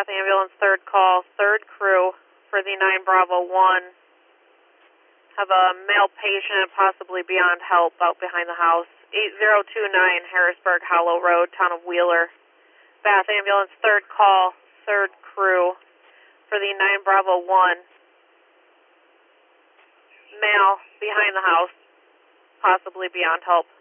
Bath ambulance, third call, third crew for the 9 Bravo 1. Have a male patient possibly beyond help out behind the house. 8029 Harrisburg Hollow Road, town of Wheeler. Bath ambulance, third call, third crew for the 9 Bravo 1. Male behind the house, possibly beyond help.